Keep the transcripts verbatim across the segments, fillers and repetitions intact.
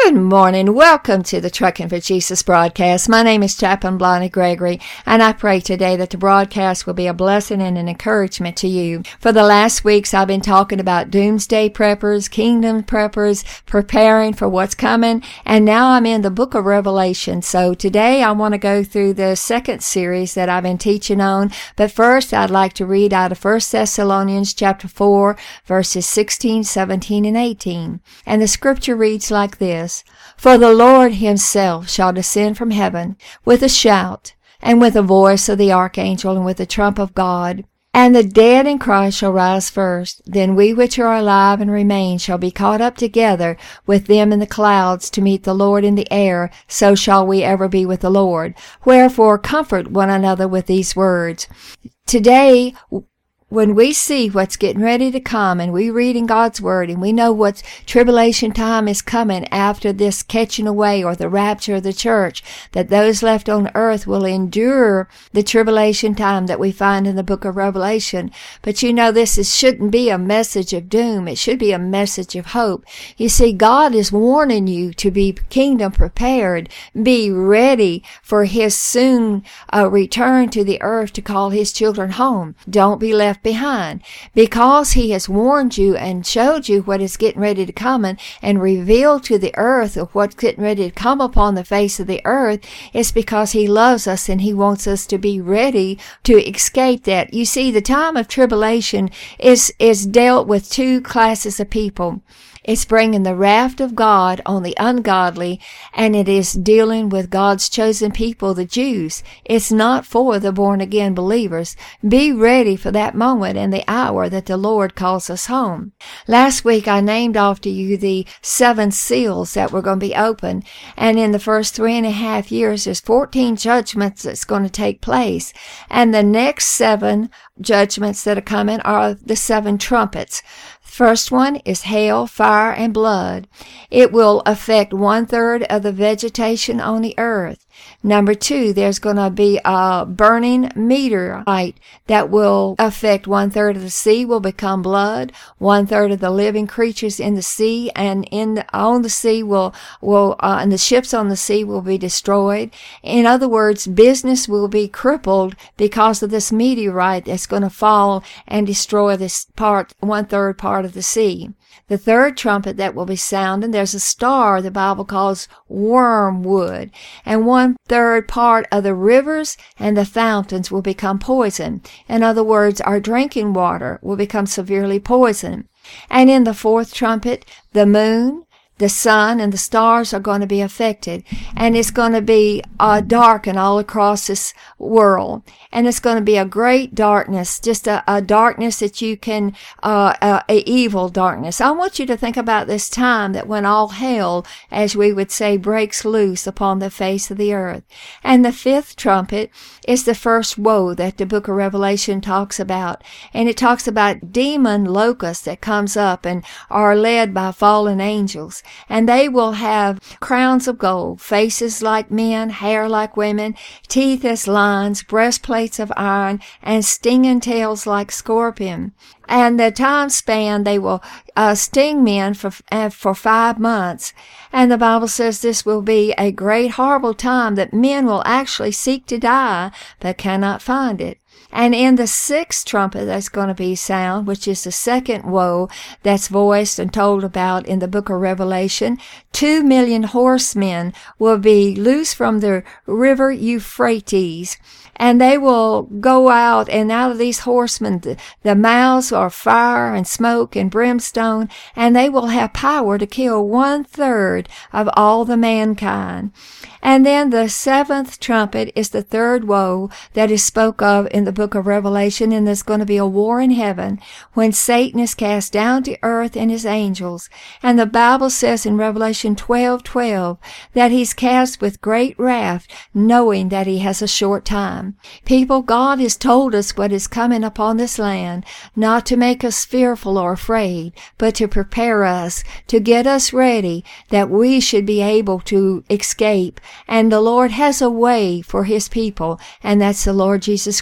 Good morning. Welcome to the Trucking for Jesus broadcast. My name is Chaplain Blondie Gregory, and I pray today that the broadcast will be a blessing and an encouragement to you. For the last weeks, I've been talking about doomsday preppers, kingdom preppers, preparing for what's coming, and now I'm in the book of Revelation. So today I want to go through the second series that I've been teaching on, but first I'd like to read out of First Thessalonians chapter four, verses sixteen, seventeen, and eighteen. And the scripture reads like this: For the Lord himself shall descend from heaven with a shout, and with the voice of the archangel, and with the trump of God. And the dead in Christ shall rise first. Then we which are alive and remain shall be caught up together with them in the clouds to meet the Lord in the air. So shall we ever be with the Lord. Wherefore comfort one another with these words. Today, when we see what's getting ready to come, and we read in God's Word, and we know what tribulation time is coming after this catching away or the rapture of the church, that those left on earth will endure the tribulation time that we find in the book of Revelation. But you know, this is, shouldn't be a message of doom. It should be a message of hope. You see, God is warning you to be kingdom prepared. Be ready for His soon uh, return to the earth to call His children home. Don't be left behind, because He has warned you and showed you what is getting ready to come, and, and revealed to the earth of what's getting ready to come upon the face of the earth. It's because He loves us and He wants us to be ready to escape that. You see, the time of tribulation is is dealt with two classes of people. It's bringing the wrath of God on the ungodly, and it is dealing with God's chosen people, the Jews. It's not for the born-again believers. Be ready for that moment and the hour that the Lord calls us home. Last week, I named off to you the seven seals that were going to be open, and in the first three and a half years, there's fourteen judgments that's going to take place, and the next seven judgments that are coming are the seven trumpets. First one is hail, fire, and blood. It will affect one-third of the vegetation on the earth. Number two, there's going to be a burning meteorite that will affect one-third of the sea will become blood. One-third of the living creatures in the sea and in the, on the sea will, will uh, and the ships on the sea will be destroyed. In other words, business will be crippled because of this meteorite that's going to fall and destroy this part, one-third part of the sea. The third trumpet that will be sounding, there's a star the Bible calls wormwood, and one-third part of the rivers and the fountains will become poison. In other words, our drinking water will become severely poisoned. And in the fourth trumpet, the moon, the sun, and the stars are going to be affected, and it's going to be uh, dark and all across this world, and it's going to be a great darkness, just a, a darkness that you can, uh, uh, a evil darkness. I want you to think about this time that when all hell, as we would say, breaks loose upon the face of the earth. And the fifth trumpet is the first woe that the book of Revelation talks about, and it talks about demon locusts that comes up and are led by fallen angels. And they will have crowns of gold, faces like men, hair like women, teeth as lions, breastplates of iron, and stinging tails like scorpion. And the time span, they will uh, sting men for uh, for five months. And the Bible says this will be a great horrible time that men will actually seek to die, but cannot find it. And in the sixth trumpet that's going to be sound, which is the second woe that's voiced and told about in the book of Revelation, two million horsemen will be loose from the river Euphrates. And they will go out, and out of these horsemen, the, the mouths are fire and smoke and brimstone, and they will have power to kill one-third of all the mankind. And then the seventh trumpet is the third woe that is spoke of in the book of Revelation, and there's going to be a war in heaven when Satan is cast down to earth and his angels. And the Bible says in Revelation twelve twelve that he's cast with great wrath, knowing that he has a short time. People, God has told us what is coming upon this land, not to make us fearful or afraid, but to prepare us, to get us ready, that we should be able to escape. And the Lord has a way for His people, and that's the Lord Jesus Christ.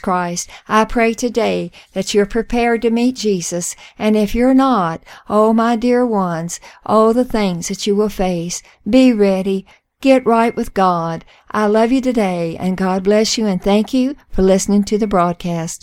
Christ. I pray today that you're prepared to meet Jesus, and if you're not, oh, my dear ones, oh, the things that you will face. Be ready. Get right with God. I love you today, and God bless you, and thank you for listening to the broadcast.